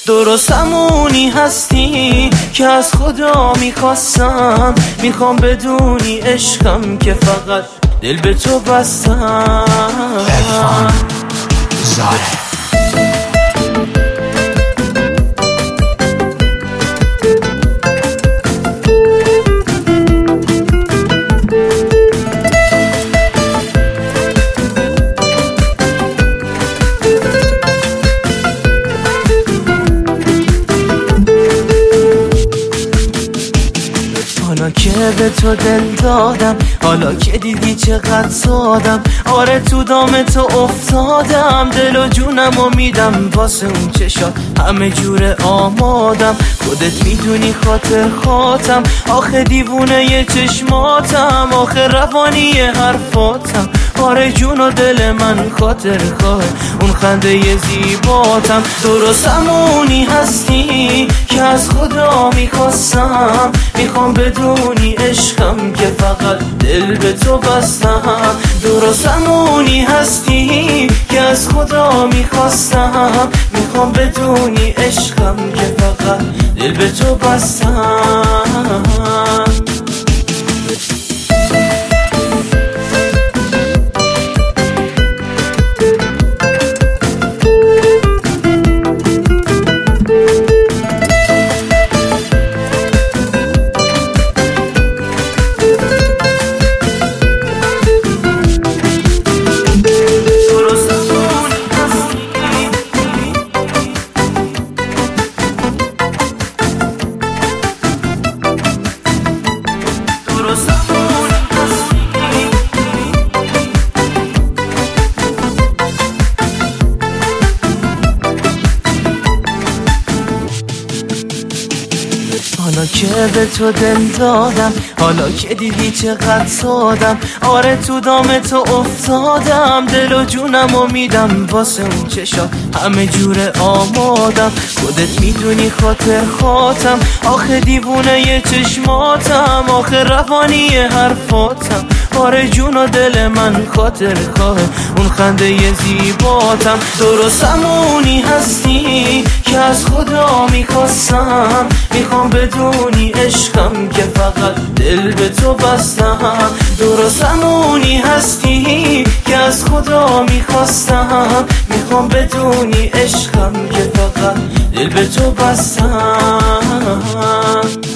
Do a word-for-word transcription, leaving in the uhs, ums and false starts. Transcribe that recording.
درست همونی هستی که از خدا میخواستم، میخوام بدونی عشقم که فقط دل به تو بستم. عرفان زاره حالا که به تو دل دادم، حالا که دیدی چقدر سادم، آره تو دام تو افتادم، دل و جونم و میدم واسه اون چشات همه جور آمادم. خودت میدونی خاطر خاطم، آخه دیوونه ی چشماتم، آخه روانی حرفاتم، آره جون و دل من خاطر خواه اون خنده ی زیباتم. درست همونی هستی که از خدا میخواستم، میخوام بدونی عشقم که فقط دل به تو بستم. درست همونی هستی که از خدا میخواستم، میخوام بدونی عشقم که فقط دل به تو بستم. حالا که به تو دل دادم، حالا که دیدی چقدر سادم، آره تو دام تو افتادم، دل و جونم و میدم واسه اون چشات همه جور آمادم. خودت میدونی خاطر خاطم، آخه دیوونه ی چشماتم، آخه روانی حرفاتم، آره جون و دل من خاطر خواه اون خنده ی زیباتم. درست همونی هستی که از خدا میخواستم، میخوام بدونی عشقم که فقط دل به تو بستم. درست همونی هستی که از خدا میخواستم، میخوام بدونی عشقم که فقط دل به تو بستم.